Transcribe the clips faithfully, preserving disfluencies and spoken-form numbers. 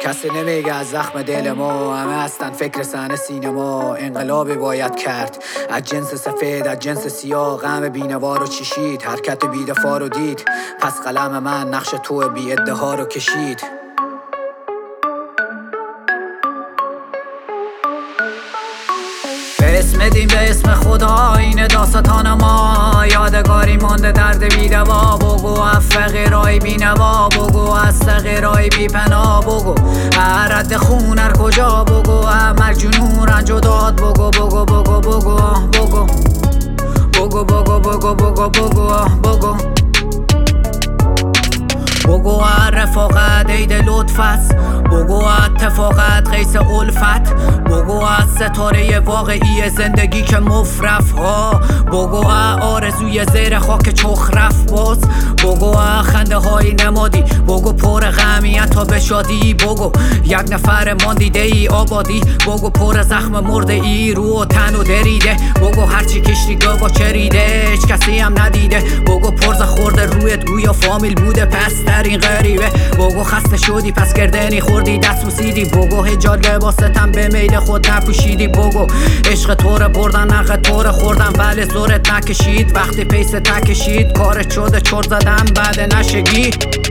کسی نمیگه از زخم دل ما، همه هستن فکر صحنه سینما. انقلابی باید کرد از جنس سفید، از جنس سیاه، غم بینوا رو چشید، حرکت بیدفاع رو دید. پس قلم من نقش تو بی ادعا رو کشید. به اسم دین، به اسم خدا، این داستان ما. یادگاری مانده درد بیدوا. بگو از فقیرای بی نوا، بگو از صغیرای بی پناه، بگو هر رد خون هر کجا، بگو مرگ جنون رنج و داد، بگو بگو بگو بگو بگو بگو بگو بگو بگو بگو بگو بگو رفاقت عید لطف است، بگو اتفاقت قیس الفت، بگو از ستاره واقعی زندگی که مفرف ها، بگو آرزوی زیر خاک چخرف باز، بگو خنده های نمادی، بگو پر غمیت تا به شادی، بگو یک نفر ماندیده ای آبادی، بگو پر زخم مرده ای رو و تن و دریده، بگو هرچی کشتی گوا چریده هیچ کسی هم ندیده، بگو پرزه خورده رویت گویا فامیل بوده پس در این غریبه، بگو خسته شدی پس گردنی خوردی دست بوسیدی، بگو حجاب لباستم به میل خود نپوشیدی، بگو عشق طور بردن نقد طور خوردن ولی زورت نکشید، وقتی پیست تکشید کارت شده چور زدم بعد نشگی.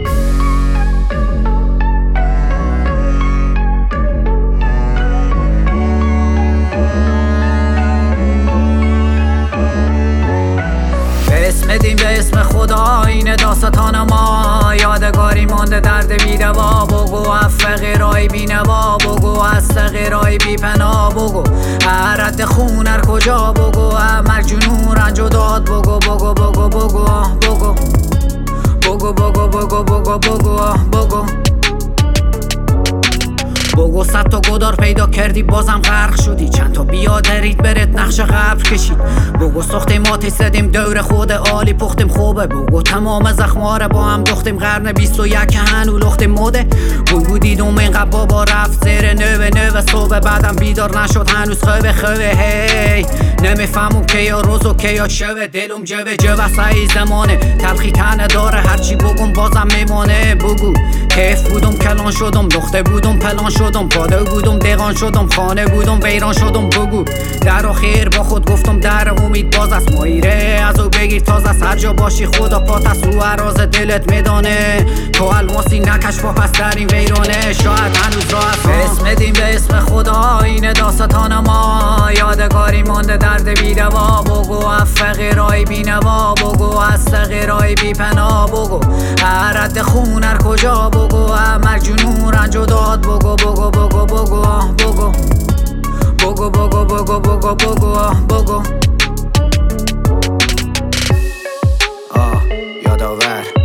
به اسم دین، به اسم خدا، این داستان ما. یادگاری مانده درد بیدوا. بگو از فقیرای بی نوا، بگو از صغیرای بی پناه، بگو هر رد خون هر کجا، بگو مرگ جنون رنج و داد، بگو بگو بگو بگو بگو بگو بگو بگو بگو بگو بگو بگو صد تا گدار پیدا کردی بازم غرق شدی، چند تا بیادرید برت نقش قبر کشید، بگو ساختیم آتیش زدیم دور خود عالی پختیم خوبه، بگو تمام زخماره با هم دوختیم قرن بیست و یک هنو لختیم مده، بگو دیدم اینقدر بابا رفت زیر نوه نوه صبح بعدم بیدار نشد هنوز خوبه خوبه هی نمیفهمم که یا روز و که یا شوه، دلم جوه جوه سعی زمانه تلخی تنه داره هرچی بگم بازم میمانه، بگو کیف بودم کلان شدم نقطه بودم پلان شدم پاده بودم دیغان شدم خانه بودم ویران شدم، بگو در و خیر با خود گفتم در امید باز است مایره از او بگیر تاز است هر جا باشی خدا پات است او راز دلت میدانه، تو الماسی نکش با پس در این ویرانه شاید هنوز راه است. به اسم دین، به اسم خدا، این داستان ما. یادگاری مانده درد بیدوا. بگو از فقیرای بی نوا، بگو از صغیرای بی پناه، بگو هر رد خون هر کجا، بگو مرگ جنون رنج و داد، بگو بگو بگو بگو بگو بگو بگو بگو بگو بگو بگو آه یادآور